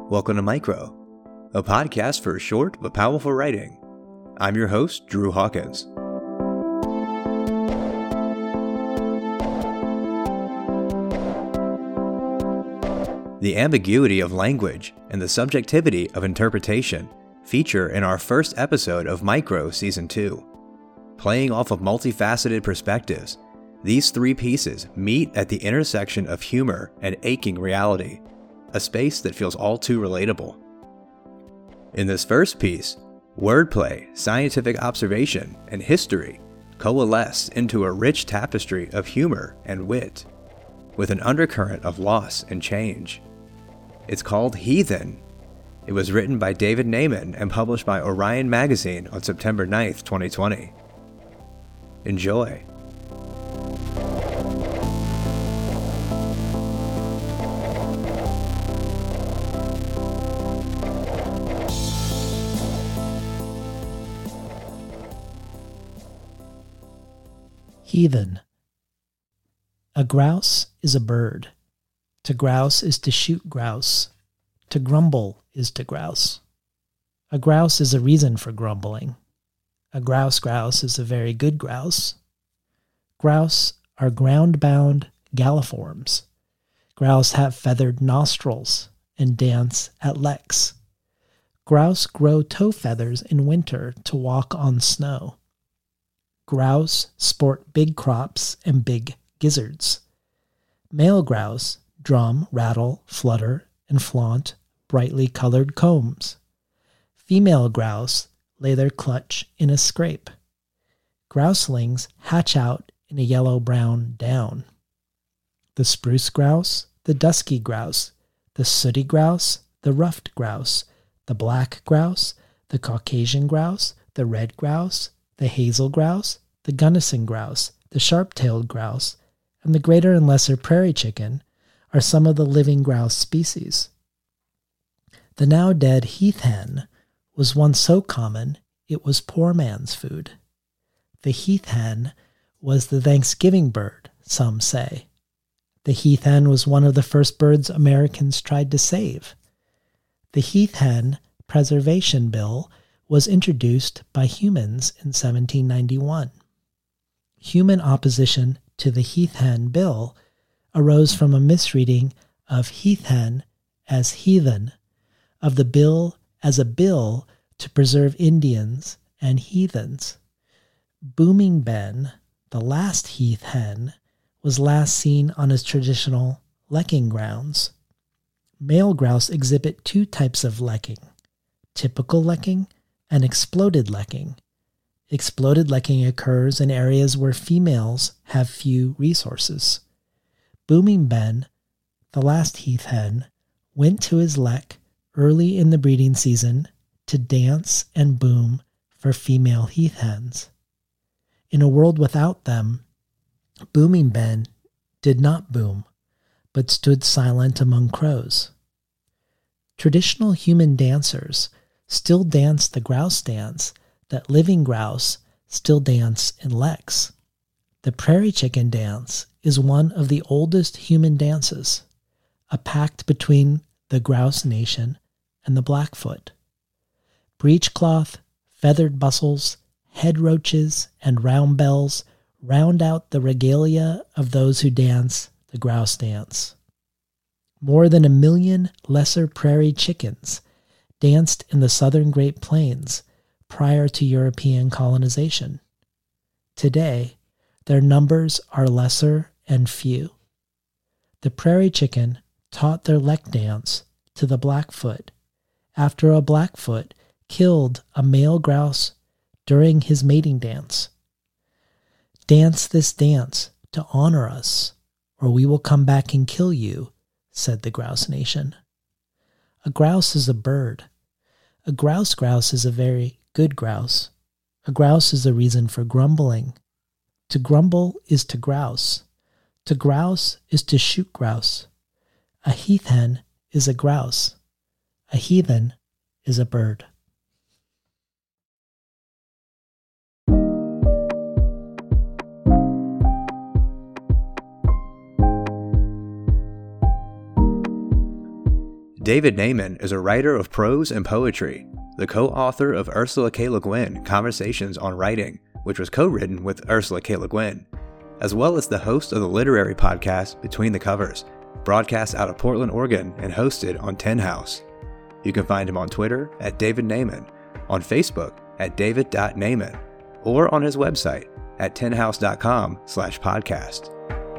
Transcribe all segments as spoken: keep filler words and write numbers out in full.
Welcome to Micro, a podcast for short but powerful writing. I'm your host, Drew Hawkins. The ambiguity of language and the subjectivity of interpretation feature in our first episode of Micro Season two. Playing off of multifaceted perspectives, these three pieces meet at the intersection of humor and aching reality, a space that feels all too relatable. In this first piece, wordplay, scientific observation, and history coalesce into a rich tapestry of humor and wit, with an undercurrent of loss and change. It's called Heathen. It was written by David Naimon and published by Orion Magazine on September ninth, twenty twenty. Enjoy. Heathen. A grouse is a bird. To grouse is to shoot grouse. To grumble is to grouse. A grouse is a reason for grumbling. A grouse grouse is a very good grouse. Grouse are ground-bound galliforms. Grouse have feathered nostrils and dance at leks. Grouse grow toe feathers in winter to walk on snow. Grouse sport big crops and big gizzards. Male grouse drum, rattle, flutter, and flaunt brightly colored combs. Female grouse lay their clutch in a scrape. Grouselings hatch out in a yellow-brown down. The spruce grouse, the dusky grouse, the sooty grouse, the ruffed grouse, the black grouse, the Caucasian grouse, the red grouse, the hazel grouse, the Gunnison grouse, the sharp-tailed grouse, and the greater and lesser prairie chicken are some of the living grouse species. The now dead heath hen was once so common it was poor man's food. The heath hen was the Thanksgiving bird, some say. The heath hen was one of the first birds Americans tried to save. The heath hen preservation bill was introduced by humans in seventeen ninety-one. Human opposition to the heath hen bill arose from a misreading of heath hen as heathen, of the bill as a bill to preserve Indians and heathens. Booming Ben, the last heath hen, was last seen on his traditional lekking grounds. Male grouse exhibit two types of lekking, typical lekking and exploded lekking. Exploded lekking occurs in areas where females have few resources. Booming Ben, the last heath hen, went to his lek early in the breeding season to dance and boom for female heath hens. In a world without them, Booming Ben did not boom, but stood silent among crows. Traditional human dancers still dance the grouse dance that living grouse still dance in leks. The prairie chicken dance is one of the oldest human dances, a pact between the grouse nation and the Blackfoot. Breechcloth, feathered bustles, head roaches, and round bells round out the regalia of those who dance the grouse dance. More than a million lesser prairie chickens danced in the southern Great Plains prior to European colonization. Today, their numbers are lesser and few. The prairie chicken taught their lek dance to the Blackfoot after a Blackfoot killed a male grouse during his mating dance. Dance this dance to honor us, or we will come back and kill you, said the grouse nation. A grouse is a bird. A grouse grouse is a very good grouse. A grouse is a reason for grumbling. To grumble is to grouse. To grouse is to shoot grouse. A heath hen is a grouse. A heathen is a bird. David Naiman is a writer of prose and poetry, the co-author of Ursula K. Le Guin Conversations on Writing, which was co-written with Ursula K. Le Guin, as well as the host of the literary podcast Between the Covers, broadcast out of Portland, Oregon, and hosted on Tin House. You can find him on Twitter at David Naiman, on Facebook at david dot naiman, or on his website at tinhouse.com slash podcast.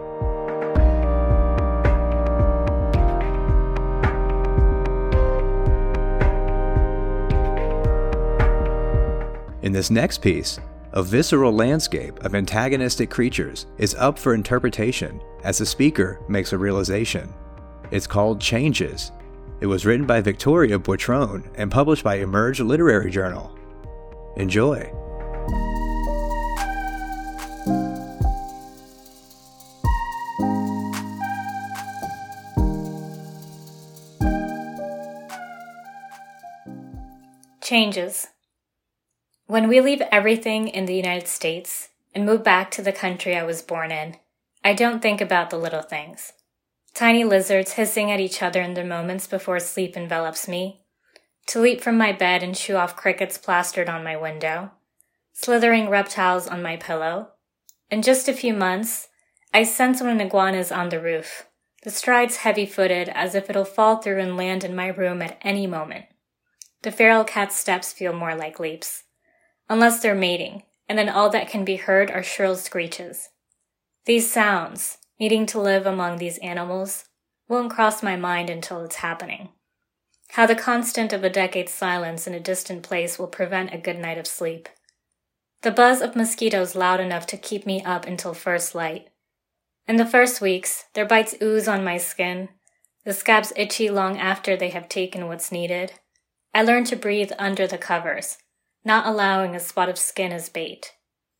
In this next piece, a visceral landscape of antagonistic creatures is up for interpretation as the speaker makes a realization. It's called Changes. It was written by Victoria Boitrone and published by Emerge Literary Journal. Enjoy. Changes. When we leave everything in the United States and move back to the country I was born in, I don't think about the little things. Tiny lizards hissing at each other in the moments before sleep envelops me, to leap from my bed and shoo off crickets plastered on my window, slithering reptiles on my pillow. In just a few months, I sense when an iguana is on the roof, the strides heavy-footed as if it'll fall through and land in my room at any moment. The feral cat's steps feel more like leaps. Unless they're mating, and then all that can be heard are shrill screeches. These sounds, needing to live among these animals, won't cross my mind until it's happening. How the constant of a decade's silence in a distant place will prevent a good night of sleep. The buzz of mosquitoes loud enough to keep me up until first light. In the first weeks, their bites ooze on my skin, the scabs itchy long after they have taken what's needed. I learn to breathe under the covers, not allowing a spot of skin as bait.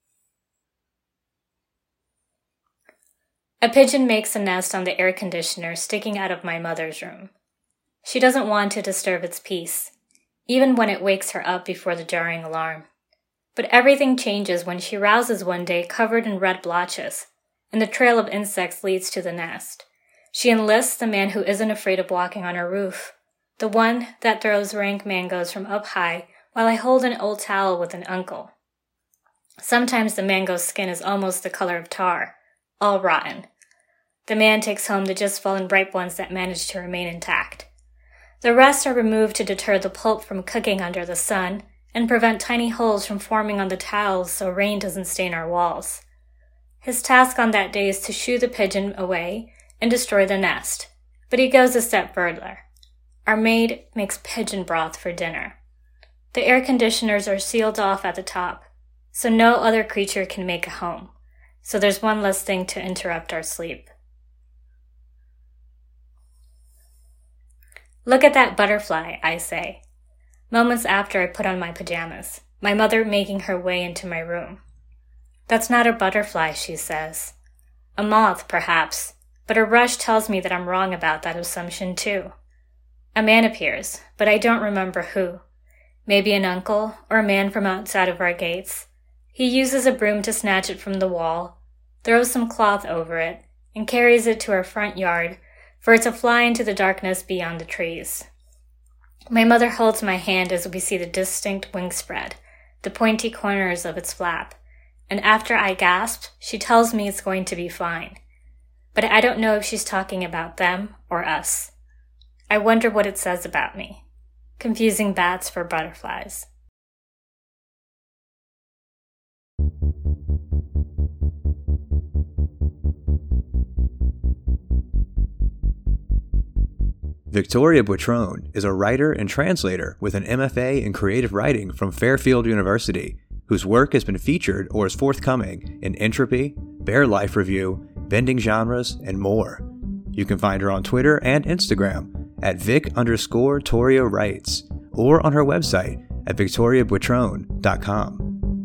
A pigeon makes a nest on the air conditioner sticking out of my mother's room. She doesn't want to disturb its peace, even when it wakes her up before the jarring alarm. But everything changes when she rouses one day covered in red blotches, and the trail of insects leads to the nest. She enlists the man who isn't afraid of walking on her roof, the one that throws rank mangoes from up high while I hold an old towel with an uncle. Sometimes the mango's skin is almost the color of tar, all rotten. The man takes home the just fallen ripe ones that manage to remain intact. The rest are removed to deter the pulp from cooking under the sun and prevent tiny holes from forming on the towels so rain doesn't stain our walls. His task on that day is to shoo the pigeon away and destroy the nest, but he goes a step further. Our maid makes pigeon broth for dinner. The air conditioners are sealed off at the top, so no other creature can make a home, so there's one less thing to interrupt our sleep. Look at that butterfly, I say, moments after I put on my pajamas, my mother making her way into my room. That's not a butterfly, she says. A moth, perhaps, but a rush tells me that I'm wrong about that assumption too. A man appears, but I don't remember who. Maybe an uncle, or a man from outside of our gates. He uses a broom to snatch it from the wall, throws some cloth over it, and carries it to our front yard, for it to fly into the darkness beyond the trees. My mother holds my hand as we see the distinct wing spread, the pointy corners of its flap, and after I gasp, she tells me it's going to be fine. But I don't know if she's talking about them or us. I wonder what it says about me. Confusing bats for butterflies. Victoria Boitrone is a writer and translator with an M F A in creative writing from Fairfield University, whose work has been featured or is forthcoming in Entropy, Bare Life Review, Bending Genres, and more. You can find her on Twitter and Instagram at Vic underscore Toria Writes, or on her website at victoria boitrone dot com.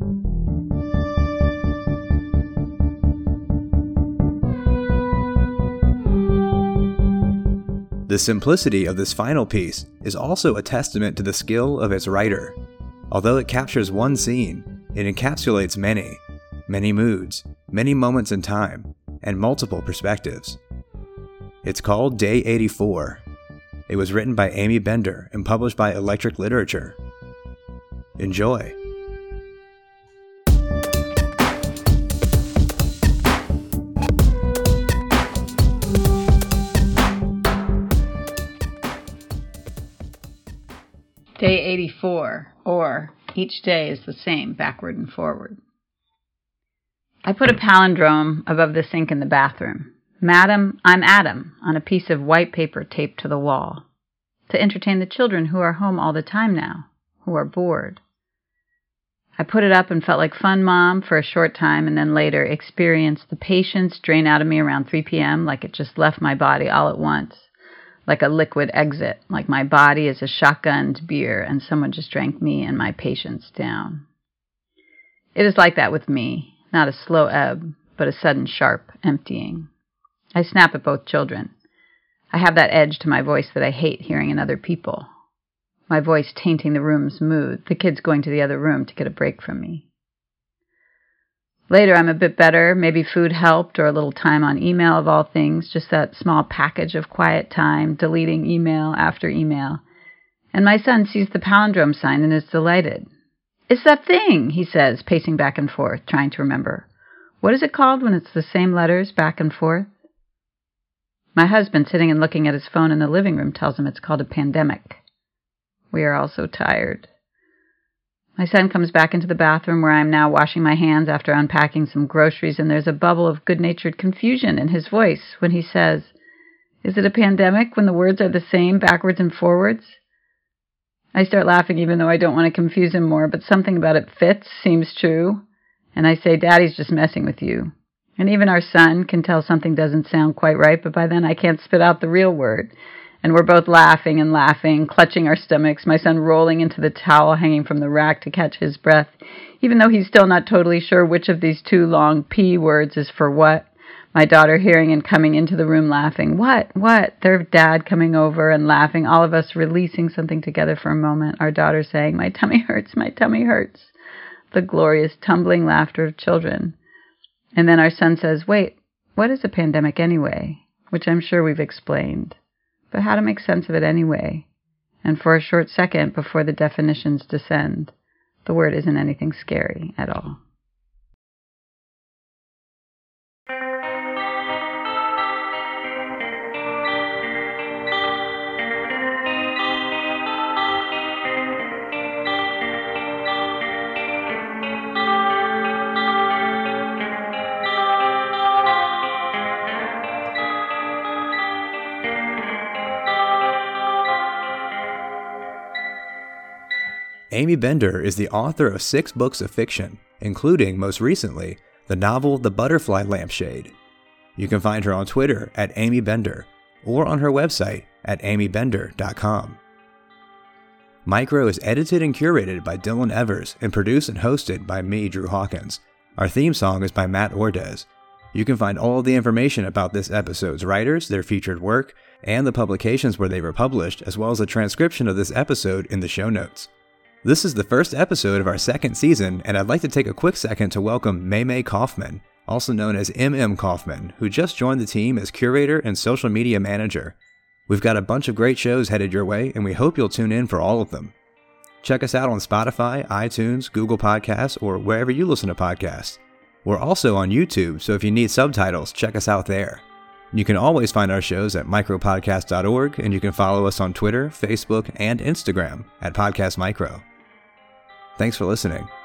The simplicity of this final piece is also a testament to the skill of its writer. Although it captures one scene, it encapsulates many, many moods, many moments in time, and multiple perspectives. It's called Day eighty-four. It was written by Amy Bender and published by Electric Literature. Enjoy! Day eighty-four, or each day is the same, backward and forward. I put a palindrome above the sink in the bathroom. Madam, I'm Adam, on a piece of white paper taped to the wall, to entertain the children who are home all the time now, who are bored. I put it up and felt like Fun Mom for a short time, and then later experienced the patience drain out of me around three p.m. like it just left my body all at once. Like a liquid exit, like my body is a shotgunned beer and someone just drank me and my patience down. It is like that with me, not a slow ebb, but a sudden sharp emptying. I snap at both children. I have that edge to my voice that I hate hearing in other people. My voice tainting the room's mood, the kids going to the other room to get a break from me. Later, I'm a bit better. Maybe food helped, or a little time on email of all things, just that small package of quiet time, deleting email after email. And my son sees the palindrome sign and is delighted. It's that thing, he says, pacing back and forth, trying to remember. What is it called when it's the same letters back and forth? My husband, sitting and looking at his phone in the living room, tells him it's called a pandemic. We are all so tired. My son comes back into the bathroom where I am now washing my hands after unpacking some groceries, and there's a bubble of good-natured confusion in his voice when he says, "Is it a pandemic when the words are the same backwards and forwards?" I start laughing even though I don't want to confuse him more, but something about it fits, seems true, and I say, "Daddy's just messing with you." And even our son can tell something doesn't sound quite right, but by then I can't spit out the real word. And we're both laughing and laughing, clutching our stomachs, my son rolling into the towel hanging from the rack to catch his breath, even though he's still not totally sure which of these two long P words is for what. My daughter hearing and coming into the room laughing. What? What? Their dad coming over and laughing, all of us releasing something together for a moment, our daughter saying, "My tummy hurts, my tummy hurts." The glorious tumbling laughter of children. And then our son says, "Wait, what is a pandemic anyway?" Which I'm sure we've explained. But how to make sense of it anyway? And for a short second before the definitions descend, the word isn't anything scary at all. Amy Bender is the author of six books of fiction, including, most recently, the novel The Butterfly Lampshade. You can find her on Twitter at Amy Bender, or on her website at amy bender dot com. Micro is edited and curated by Dylan Evers and produced and hosted by me, Drew Hawkins. Our theme song is by Matt Ordez. You can find all of the information about this episode's writers, their featured work, and the publications where they were published, as well as a transcription of this episode in the show notes. This is the first episode of our second season, and I'd like to take a quick second to welcome Maymay Kaufman, also known as M M Kaufman, who just joined the team as curator and social media manager. We've got a bunch of great shows headed your way, and we hope you'll tune in for all of them. Check us out on Spotify, iTunes, Google Podcasts, or wherever you listen to podcasts. We're also on YouTube, so if you need subtitles, check us out there. You can always find our shows at micro podcast dot org, and you can follow us on Twitter, Facebook, and Instagram at Podcast Micro. Thanks for listening.